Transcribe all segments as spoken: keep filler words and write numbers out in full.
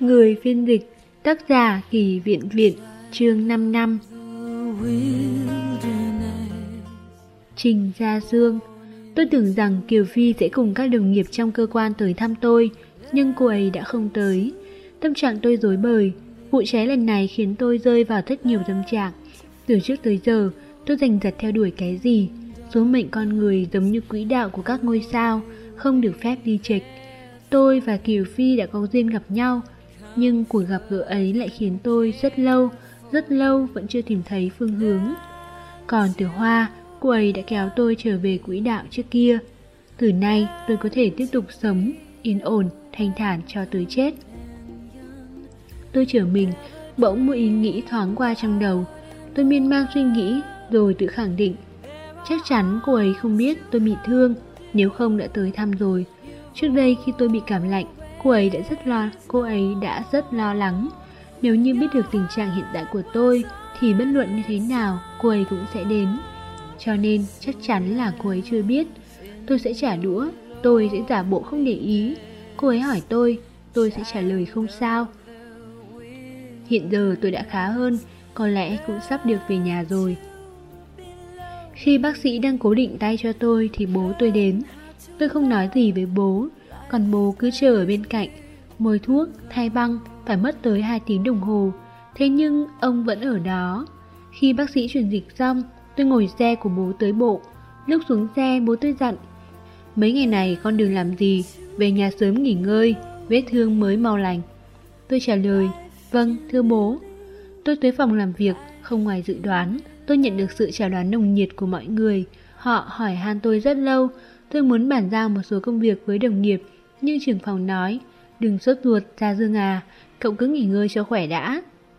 Người phiên dịch, tác giả Kỳ Viện Viện, chương năm năm. Trình Gia Dương. Tôi tưởng rằng Kiều Phi sẽ cùng các đồng nghiệp trong cơ quan tới thăm tôi, nhưng cô ấy đã không tới. Tâm trạng tôi rối bời. Vụ cháy lần này khiến tôi rơi vào rất nhiều tâm trạng. Từ trước tới giờ, tôi giành giật theo đuổi cái gì? Số mệnh con người giống như quỹ đạo của các ngôi sao, không được phép đi chệch. Tôi và Kiều Phi đã có duyên gặp nhau, nhưng cuộc gặp gỡ ấy lại khiến tôi rất lâu, rất lâu vẫn chưa tìm thấy phương hướng. Còn Tiểu Hoa, cô ấy đã kéo tôi trở về quỹ đạo trước kia. Từ nay tôi có thể tiếp tục sống yên ổn, thanh thản cho tới chết. Tôi trở mình, bỗng một ý nghĩ thoáng qua trong đầu. Tôi miên man suy nghĩ rồi tự khẳng định, chắc chắn cô ấy không biết tôi bị thương, nếu không đã tới thăm rồi. Trước đây khi tôi bị cảm lạnh, cô ấy đã rất lo, cô ấy đã rất lo lắng. Nếu như biết được tình trạng hiện tại của tôi, thì bất luận như thế nào, cô ấy cũng sẽ đến. Cho nên chắc chắn là cô ấy chưa biết. Tôi sẽ trả đũa, tôi sẽ giả bộ không để ý. Cô ấy hỏi tôi, tôi sẽ trả lời không sao. Hiện giờ tôi đã khá hơn, có lẽ cũng sắp được về nhà rồi. Khi bác sĩ đang cố định tay cho tôi thì bố tôi đến. Tôi không nói gì với bố, còn bố cứ chờ ở bên cạnh. Mồi thuốc, thay băng, phải mất tới hai tiếng đồng hồ. Thế nhưng ông vẫn ở đó. Khi bác sĩ truyền dịch xong, tôi ngồi xe của bố tới bộ. Lúc xuống xe, bố tôi dặn, mấy ngày này con đừng làm gì, về nhà sớm nghỉ ngơi, vết thương mới mau lành. Tôi trả lời, vâng, thưa bố. Tôi tới phòng làm việc, không ngoài dự đoán, tôi nhận được sự chào đón nồng nhiệt của mọi người. Họ hỏi han tôi rất lâu. Tôi muốn bàn giao một số công việc với đồng nghiệp, nhưng trưởng phòng nói, đừng sốt ruột, Gia Dương à, cậu cứ nghỉ ngơi cho khỏe đã.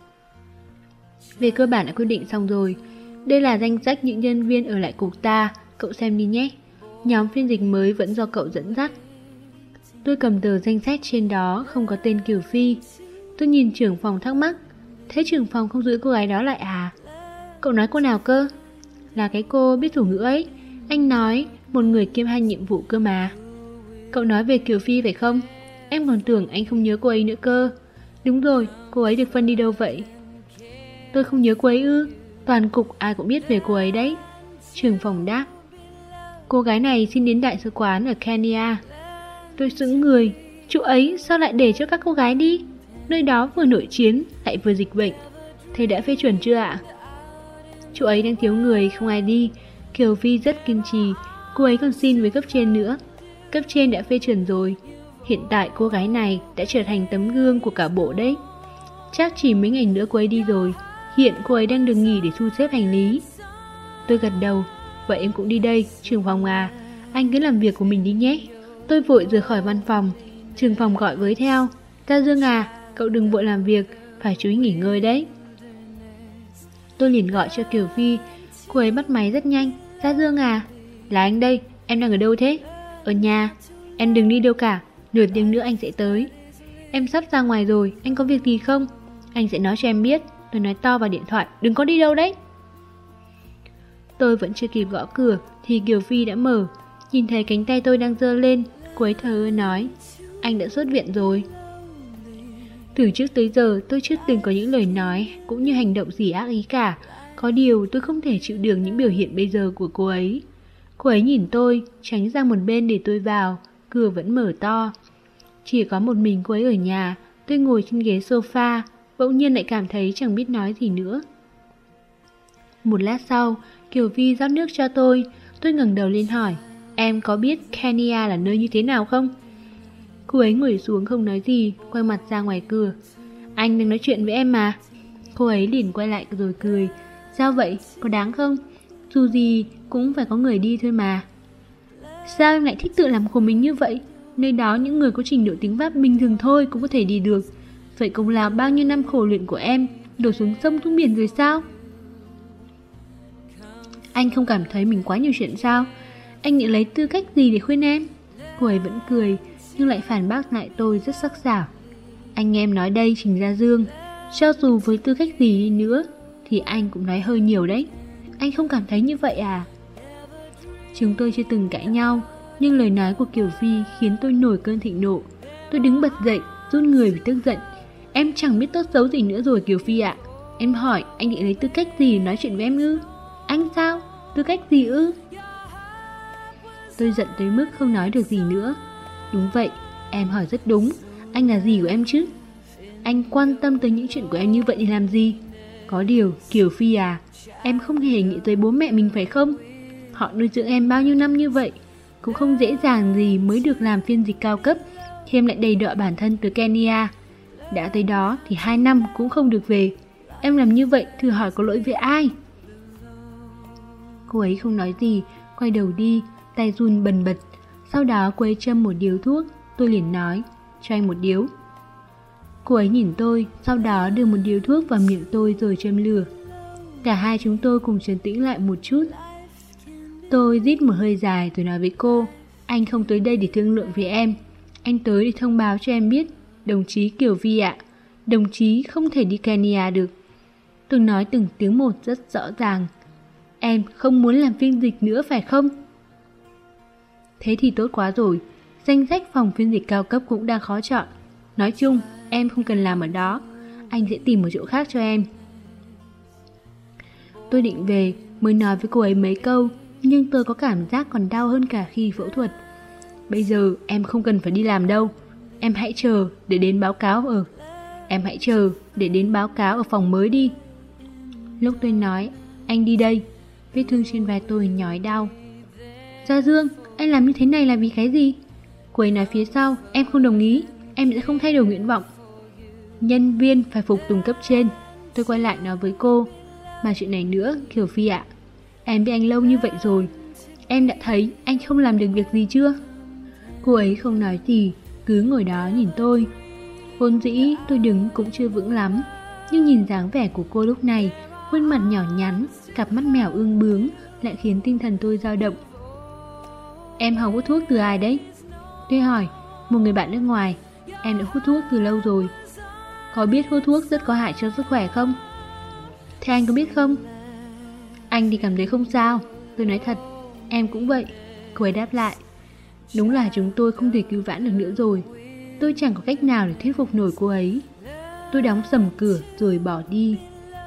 Về cơ bản đã quyết định xong rồi. Đây là danh sách những nhân viên ở lại cục ta, cậu xem đi nhé. Nhóm phiên dịch mới vẫn do cậu dẫn dắt. Tôi cầm tờ danh sách trên đó không có tên Kiều Phi. Tôi nhìn trưởng phòng thắc mắc, thế trưởng phòng không giữ cô gái đó lại à? Cậu nói cô nào cơ? Là cái cô biết thủ ngữ ấy. Anh nói một người kiêm hai nhiệm vụ cơ mà. Cậu nói về Kiều Phi phải không? Em còn tưởng anh không nhớ cô ấy nữa cơ. Đúng rồi, cô ấy được phân đi đâu vậy? Tôi không nhớ cô ấy ư? Toàn cục ai cũng biết về cô ấy đấy. Trưởng phòng đáp, cô gái này xin đến đại sứ quán ở Kenya. Tôi sững người, chỗ ấy sao lại để cho các cô gái đi? Nơi đó vừa nội chiến lại vừa dịch bệnh. Thế đã phê chuẩn chưa ạ? Chỗ ấy đang thiếu người, không ai đi. Kiều Phi rất kiên trì, cô ấy còn xin với cấp trên nữa. Cấp trên đã phê chuẩn rồi. Hiện tại cô gái này đã trở thành tấm gương của cả bộ đấy. Chắc chỉ mấy ngày nữa cô ấy đi rồi. Hiện cô ấy đang được nghỉ để thu xếp hành lý. Tôi gật đầu, vậy em cũng đi đây, trưởng phòng à. Anh cứ làm việc của mình đi nhé. Tôi vội rời khỏi văn phòng. Trưởng phòng gọi với theo, Gia Dương à, cậu đừng vội làm việc, phải chú ý nghỉ ngơi đấy. Tôi liền gọi cho Kiều Phi. Cô ấy bắt máy rất nhanh. Gia Dương à, là anh đây, em đang ở đâu thế? Ở nhà. Em đừng đi đâu cả, nửa tiếng nữa anh sẽ tới. Em sắp ra ngoài rồi, anh có việc gì không? Anh sẽ nói cho em biết. Tôi nói to vào điện thoại, đừng có đi đâu đấy. Tôi vẫn chưa kịp gõ cửa thì Kiều Phi đã mở. Nhìn thấy cánh tay tôi đang giơ lên, cô ấy thờ ơ nói, anh đã xuất viện rồi. Từ trước tới giờ tôi chưa từng có những lời nói cũng như hành động gì ác ý cả. Có điều tôi không thể chịu được những biểu hiện bây giờ của cô ấy. Cô ấy nhìn tôi, tránh sang một bên để tôi vào, cửa vẫn mở to. Chỉ có một mình cô ấy ở nhà. Tôi ngồi trên ghế sofa, bỗng nhiên lại cảm thấy chẳng biết nói gì nữa. Một lát sau, Kiều Phi rót nước cho tôi. Tôi ngẩng đầu lên hỏi, em có biết Kenya là nơi như thế nào không? Cô ấy ngồi xuống không nói gì, quay mặt ra ngoài cửa. Anh đang nói chuyện với em mà. Cô ấy liền quay lại rồi cười. Sao vậy, có đáng không? Dù gì cũng phải có người đi thôi mà. Sao em lại thích tự làm của mình như vậy? Nơi đó những người có trình độ tiếng Pháp bình thường thôi cũng có thể đi được. Vậy công lao bao nhiêu năm khổ luyện của em đổ xuống sông xuống biển rồi sao? Anh không cảm thấy mình quá nhiều chuyện sao? Anh định lấy tư cách gì để khuyên em? Cô ấy vẫn cười, nhưng lại phản bác lại tôi rất sắc sảo. Anh em nói đây Trình Gia Dương, cho dù với tư cách gì đi nữa thì anh cũng nói hơi nhiều đấy. Anh không cảm thấy như vậy à? Chúng tôi chưa từng cãi nhau, nhưng lời nói của Kiều Phi khiến tôi nổi cơn thịnh nộ. Tôi đứng bật dậy, rút người vì tức giận. Em chẳng biết tốt xấu gì nữa rồi Kiều Phi ạ. Em hỏi anh định lấy tư cách gì nói chuyện với em ư? Anh sao? Tư cách gì ư? Tôi giận tới mức không nói được gì nữa. Đúng vậy, em hỏi rất đúng. Anh là gì của em chứ? Anh quan tâm tới những chuyện của em như vậy thì làm gì? Có điều, Kiều Phi à, em không hề nghĩ tới bố mẹ mình phải không? Họ nuôi dưỡng em bao nhiêu năm như vậy, cũng không dễ dàng gì mới được làm phiên dịch cao cấp, thì em lại đầy đọa bản thân từ Kenya. Đã tới đó thì hai năm cũng không được về. Em làm như vậy thử hỏi có lỗi với ai? Cô ấy không nói gì, quay đầu đi, tay run bần bật. Sau đó cô ấy châm một điếu thuốc. Tôi liền nói, cho anh một điếu. Cô ấy nhìn tôi, sau đó đưa một điếu thuốc vào miệng tôi rồi châm lửa. Cả hai chúng tôi cùng trấn tĩnh lại một chút. Tôi rít một hơi dài rồi nói với cô, anh không tới đây để thương lượng với em. Anh tới để thông báo cho em biết, đồng chí Kiều Vi ạ, đồng chí không thể đi Kenya được. Tôi nói từng tiếng một rất rõ ràng. Em không muốn làm phiên dịch nữa phải không? Thế thì tốt quá rồi. Danh sách phòng phiên dịch cao cấp cũng đang khó chọn. Nói chung, em không cần làm ở đó. Anh sẽ tìm một chỗ khác cho em. Tôi định về, mới nói với cô ấy mấy câu, nhưng tôi có cảm giác còn đau hơn cả khi phẫu thuật. Bây giờ em không cần phải đi làm đâu. Em hãy chờ để đến báo cáo ở Em hãy chờ để đến báo cáo ở phòng mới đi. Lúc tôi nói, anh đi đây, vết thương trên vai tôi nhói đau. Gia Dương, anh làm như thế này là vì cái gì? Cô ấy nói phía sau, em không đồng ý, em sẽ không thay đổi nguyện vọng. Nhân viên phải phục tùng cấp trên. Tôi quay lại nói với cô, mà chuyện này nữa, Kiều Phi ạ, em biết anh lâu như vậy rồi, em đã thấy anh không làm được việc gì chưa? Cô ấy không nói gì, cứ ngồi đó nhìn tôi. Vốn dĩ tôi đứng cũng chưa vững lắm, nhưng nhìn dáng vẻ của cô lúc này, khuôn mặt nhỏ nhắn, cặp mắt mèo ương bướng, lại khiến tinh thần tôi dao động. Em học hút thuốc từ ai đấy? Tôi hỏi, một người bạn nước ngoài. Em đã hút thuốc từ lâu rồi. Có biết hút thuốc rất có hại cho sức khỏe không? Thế anh có biết không? Anh thì cảm thấy không sao. Tôi nói thật, em cũng vậy. Cô ấy đáp lại, đúng là chúng tôi không thể cứu vãn được nữa rồi. Tôi chẳng có cách nào để thuyết phục nổi cô ấy. Tôi đóng sầm cửa rồi bỏ đi.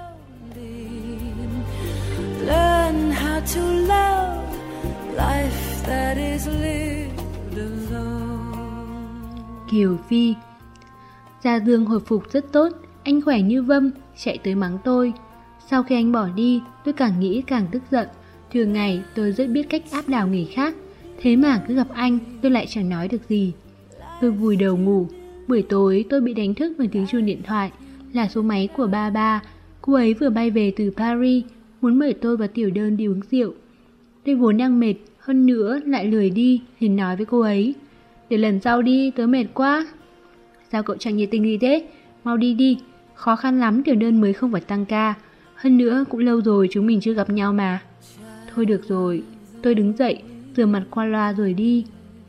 Learn how to love life that is lived alone. Kiều Phi. Gia Dương hồi phục rất tốt, anh khỏe như vâm, chạy tới mắng tôi. Sau khi anh bỏ đi, tôi càng nghĩ càng tức giận. Thường ngày tôi rất biết cách áp đảo người khác, thế mà cứ gặp anh tôi lại chẳng nói được gì. Tôi vùi đầu ngủ. Buổi tối tôi bị đánh thức bởi tiếng chuông điện thoại, là số máy của ba ba. Cô ấy vừa bay về từ Paris, muốn mời tôi và Tiểu Đơn đi uống rượu. Tôi vốn đang mệt, hơn nữa lại lười đi, liền nói với cô ấy, để lần sau đi, tớ mệt quá. Sao cậu chẳng nhiệt tình gì thế? Mau đi đi, khó khăn lắm Tiểu Đơn mới không phải tăng ca. Hơn nữa cũng lâu rồi chúng mình chưa gặp nhau mà. Thôi được rồi, tôi đứng dậy, rửa mặt qua loa rồi đi.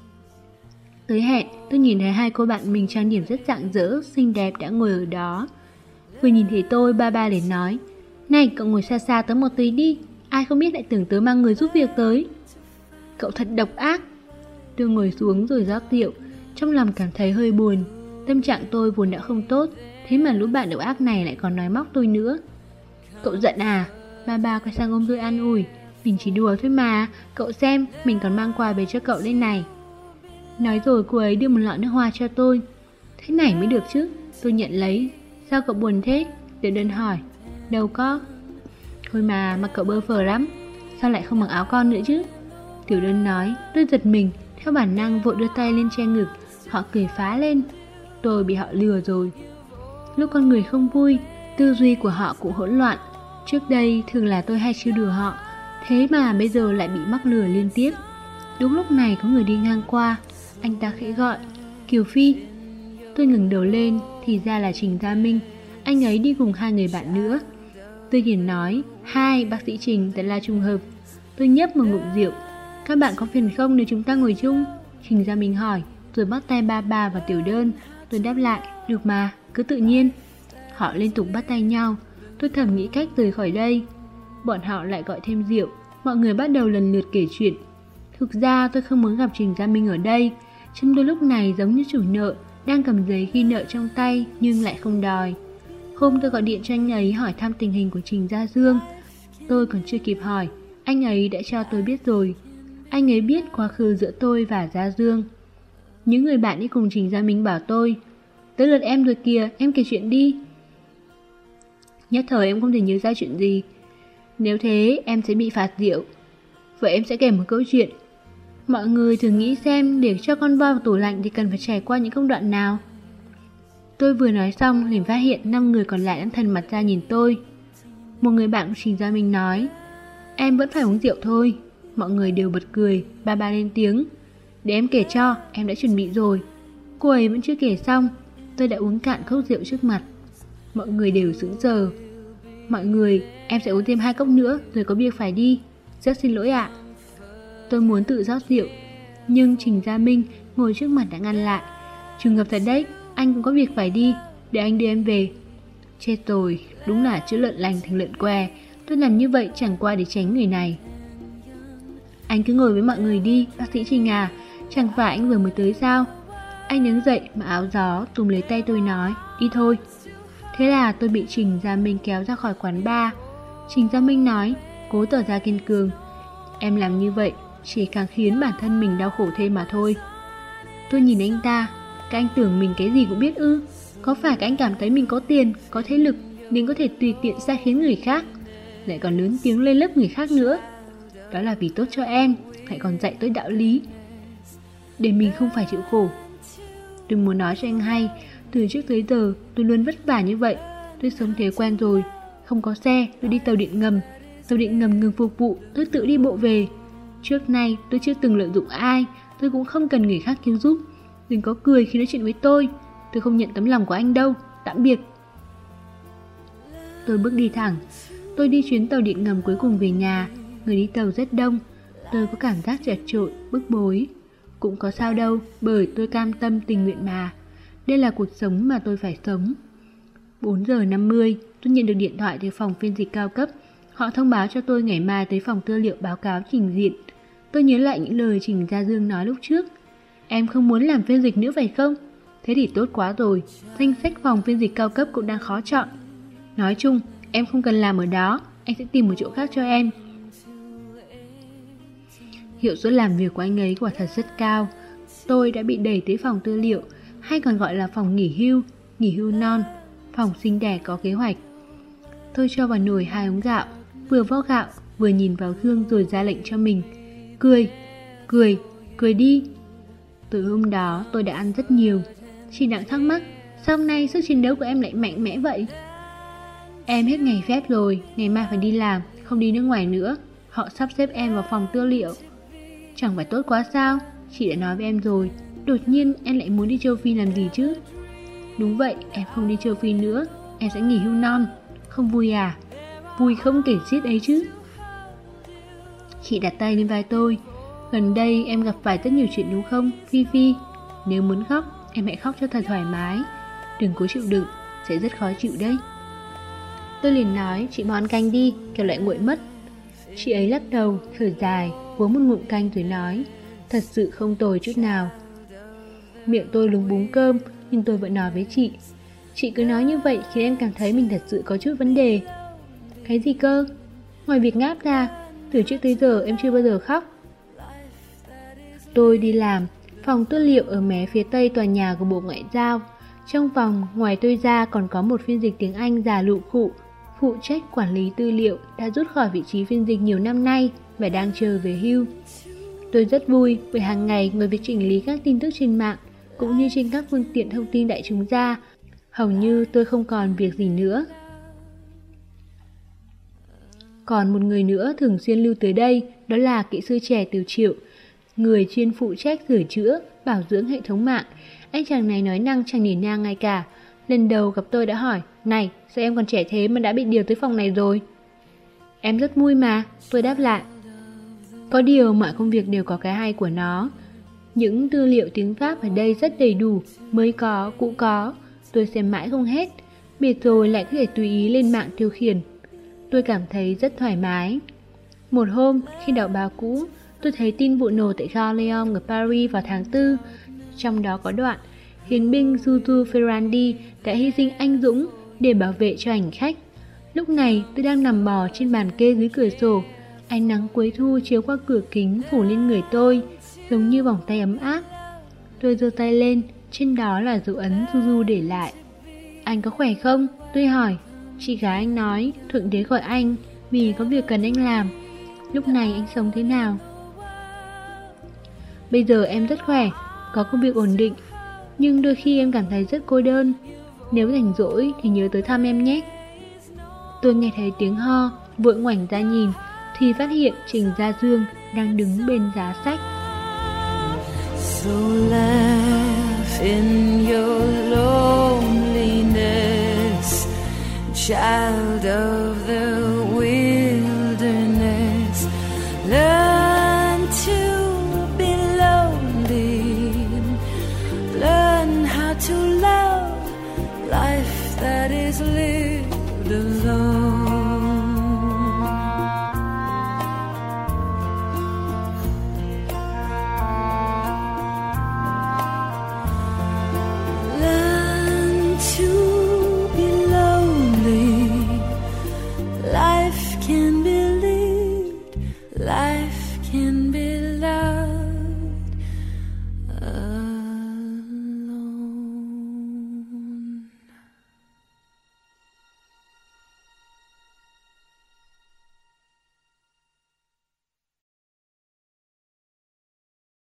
Tới hẹn, tôi nhìn thấy hai cô bạn mình trang điểm rất rạng rỡ, xinh đẹp đã ngồi ở đó. Vừa nhìn thấy tôi, ba ba liền nói, này cậu ngồi xa xa tớ một tí đi, ai không biết lại tưởng tớ mang người giúp việc tới. Cậu thật độc ác. Tôi ngồi xuống rồi rót rượu, trong lòng cảm thấy hơi buồn. Tâm trạng tôi vốn đã không tốt, thế mà lũ bạn độc ác này lại còn nói móc tôi nữa. Cậu giận à? Ba ba quay sang ôm tôi an ủi, mình chỉ đùa thôi mà, cậu xem, mình còn mang quà về cho cậu đây này. Nói rồi cô ấy đưa một lọ nước hoa cho tôi. Thế này mới được chứ. Tôi nhận lấy. Sao cậu buồn thế? Tiểu Đơn hỏi. Đâu có. Thôi mà, mặc cậu bơ phờ lắm. Sao lại không mặc áo con nữa chứ? Tiểu Đơn nói. Tôi giật mình, theo bản năng vội đưa tay lên che ngực. Họ cười phá lên. Tôi bị họ lừa rồi. Lúc con người không vui, tư duy của họ cũng hỗn loạn. Trước đây thường là tôi hay trêu đùa họ, thế mà bây giờ lại bị mắc lừa liên tiếp. Đúng lúc này có người đi ngang qua. Anh ta khẽ gọi, Kiều Phi. Tôi ngẩng đầu lên, thì ra là Trình Gia Minh. Anh ấy đi cùng hai người bạn nữa. Tôi liền nói, hai, bác sĩ Trình, thật là trùng hợp. Tôi nhấp một ngụm rượu. Các bạn có phiền không nếu chúng ta ngồi chung? Trình Gia Minh hỏi, rồi bắt tay ba ba và Tiểu Đơn. Tôi đáp lại, được mà, cứ tự nhiên. Họ liên tục bắt tay nhau. Tôi thầm nghĩ cách rời khỏi đây. Bọn họ lại gọi thêm rượu. Mọi người bắt đầu lần lượt kể chuyện. Thực ra tôi không muốn gặp Trình Gia Minh ở đây. Chân tôi lúc này giống như chủ nợ, đang cầm giấy ghi nợ trong tay nhưng lại không đòi. Hôm tôi gọi điện cho anh ấy hỏi thăm tình hình của Trình Gia Dương. Tôi còn chưa kịp hỏi, anh ấy đã cho tôi biết rồi. Anh ấy biết quá khứ giữa tôi và Gia Dương. Những người bạn đi cùng Trình Gia Minh bảo tôi, tới lượt em rồi kìa, em kể chuyện đi. Nhất thời em không thể nhớ ra chuyện gì. Nếu thế em sẽ bị phạt rượu. Vậy em sẽ kể một câu chuyện. Mọi người thử nghĩ xem, để cho con voi vào tủ lạnh thì cần phải trải qua những công đoạn nào. Tôi vừa nói xong liền phát hiện năm người còn lại đang thần mặt ra nhìn tôi. Một người bạn của Trình Gia Minh nói, em vẫn phải uống rượu thôi. Mọi người đều bật cười, ba ba lên tiếng. Để em kể cho, em đã chuẩn bị rồi. Cô ấy vẫn chưa kể xong, tôi đã uống cạn cốc rượu trước mặt. Mọi người đều sững sờ. Mọi người, em sẽ uống thêm hai cốc nữa rồi có việc phải đi. Rất xin lỗi ạ. Tôi muốn tự rót rượu, nhưng Trình Gia Minh ngồi trước mặt đã ngăn lại. Trùng hợp thật đấy, anh cũng có việc phải đi, để anh đưa em về. Chết rồi, đúng là chữ lợn lành thành lợn què. Tôi làm như vậy chẳng qua để tránh người này. Anh cứ ngồi với mọi người đi, bác sĩ Trình à, chẳng phải anh vừa mới tới sao? Anh đứng dậy mà áo gió túm lấy tay tôi nói, đi thôi. Thế là tôi bị Trình Gia Minh kéo ra khỏi quán bar. Trình Gia Minh nói, cố tỏ ra kiên cường. Em làm như vậy chỉ càng khiến bản thân mình đau khổ thêm mà thôi. Tôi nhìn anh ta, các anh tưởng mình cái gì cũng biết ư? Có phải các anh cảm thấy mình có tiền, có thế lực nên có thể tùy tiện sai khiến người khác, lại còn lớn tiếng lên lớp người khác nữa? Đó là vì tốt cho em, lại còn dạy tôi đạo lý, để mình không phải chịu khổ. Tôi muốn nói cho anh hay, từ trước tới giờ tôi luôn vất vả như vậy. Tôi sống thế quen rồi. Không có xe, tôi đi tàu điện ngầm. Tàu điện ngầm ngừng phục vụ, tôi tự đi bộ về. Trước nay tôi chưa từng lợi dụng ai, tôi cũng không cần người khác cứu giúp. Đừng có cười khi nói chuyện với tôi. Tôi không nhận tấm lòng của anh đâu. Tạm biệt. Tôi bước đi thẳng. Tôi đi chuyến tàu điện ngầm cuối cùng về nhà. Người đi tàu rất đông. Tôi có cảm giác chật chội, bức bối. Cũng có sao đâu, bởi tôi cam tâm tình nguyện mà. Đây là cuộc sống mà tôi phải sống. Bốn giờ năm mươi, tôi nhận được điện thoại từ phòng phiên dịch cao cấp. Họ thông báo cho tôi ngày mai tới phòng tư liệu báo cáo trình diện. Tôi nhớ lại những lời Trình Gia Dương nói lúc trước. Em không muốn làm phiên dịch nữa phải không? Thế thì tốt quá rồi, danh sách phòng phiên dịch cao cấp cũng đang khó chọn. Nói chung, em không cần làm ở đó, anh sẽ tìm một chỗ khác cho em. Hiệu suất làm việc của anh ấy quả thật rất cao. Tôi đã bị đẩy tới phòng tư liệu, hay còn gọi là phòng nghỉ hưu, nghỉ hưu non, phòng sinh đẻ có kế hoạch. Tôi cho vào nồi hai ống gạo, vừa vo gạo, vừa nhìn vào gương rồi ra lệnh cho mình. Cười, cười, cười đi. Từ hôm đó tôi đã ăn rất nhiều. Chị đang thắc mắc, sao hôm nay sức chiến đấu của em lại mạnh mẽ vậy? Em hết ngày phép rồi, ngày mai phải đi làm, không đi nước ngoài nữa. Họ sắp xếp em vào phòng tư liệu. Chẳng phải tốt quá sao? Chị đã nói với em rồi. Đột nhiên em lại muốn đi châu Phi làm gì chứ? Đúng vậy, em không đi châu Phi nữa. Em sẽ nghỉ hưu non. Không vui à? Vui không kể xiết ấy chứ. Chị đặt tay lên vai tôi. Gần đây em gặp phải rất nhiều chuyện đúng không, Phi Phi? Nếu muốn khóc, em hãy khóc cho thật thoải mái. Đừng cố chịu đựng, sẽ rất khó chịu đấy. Tôi liền nói, chị mau ăn canh đi, kẻo lại nguội mất. Chị ấy lắc đầu, thở dài, uống một ngụm canh rồi nói, thật sự không tồi chút nào. Miệng tôi lúng búng cơm, nhưng tôi vẫn nói với chị. Chị cứ nói như vậy khiến em cảm thấy mình thật sự có chút vấn đề. Cái gì cơ? Ngoài việc ngáp ra, từ trước tới giờ em chưa bao giờ khóc. Tôi đi làm, phòng tư liệu ở mé phía tây tòa nhà của Bộ Ngoại giao. Trong phòng, ngoài tôi ra còn có một phiên dịch tiếng Anh già lụ khụ, phụ trách quản lý tư liệu, đã rút khỏi vị trí phiên dịch nhiều năm nay và đang chờ về hưu. Tôi rất vui bởi hàng ngày ngoài việc chỉnh lý các tin tức trên mạng cũng như trên các phương tiện thông tin đại chúng ra, hầu như tôi không còn việc gì nữa. Còn một người nữa thường xuyên lưu tới đây, đó là kỹ sư trẻ Từ Triệu, người chuyên phụ trách sửa chữa, bảo dưỡng hệ thống mạng. Anh chàng này nói năng chẳng nể nang ngay cả. Lần đầu gặp tôi đã hỏi, này, sao em còn trẻ thế mà đã bị điều tới phòng này rồi? Em rất vui mà, tôi đáp lại. Có điều mọi công việc đều có cái hay của nó. Những tư liệu tiếng Pháp ở đây rất đầy đủ, mới có, cũ có. Tôi xem mãi không hết, mệt rồi lại có thể tùy ý lên mạng tiêu khiển. Tôi cảm thấy rất thoải mái. Một hôm, khi đọc báo cũ, tôi thấy tin vụ nổ tại Gare Lyon ở Paris vào tháng tư. Trong đó có đoạn, hiến binh Juju Ferrandi đã hy sinh anh dũng để bảo vệ cho hành khách. Lúc này tôi đang nằm bò trên bàn kê dưới cửa sổ, ánh nắng cuối thu chiếu qua cửa kính phủ lên người tôi, giống như vòng tay ấm áp. Tôi giơ tay lên, trên đó là dấu ấn Juju để lại. Anh có khỏe không? Tôi hỏi. Chị gái anh nói, Thượng Đế gọi anh vì có việc cần anh làm. Lúc này anh sống thế nào? Bây giờ em rất khỏe, có công việc ổn định, nhưng đôi khi em cảm thấy rất cô đơn. Nếu rảnh rỗi thì nhớ tới thăm em nhé. Tôi nghe thấy tiếng ho, vội ngoảnh ra nhìn, thì phát hiện Trình Gia Dương đang đứng bên giá sách. So laugh in your loneliness, child of the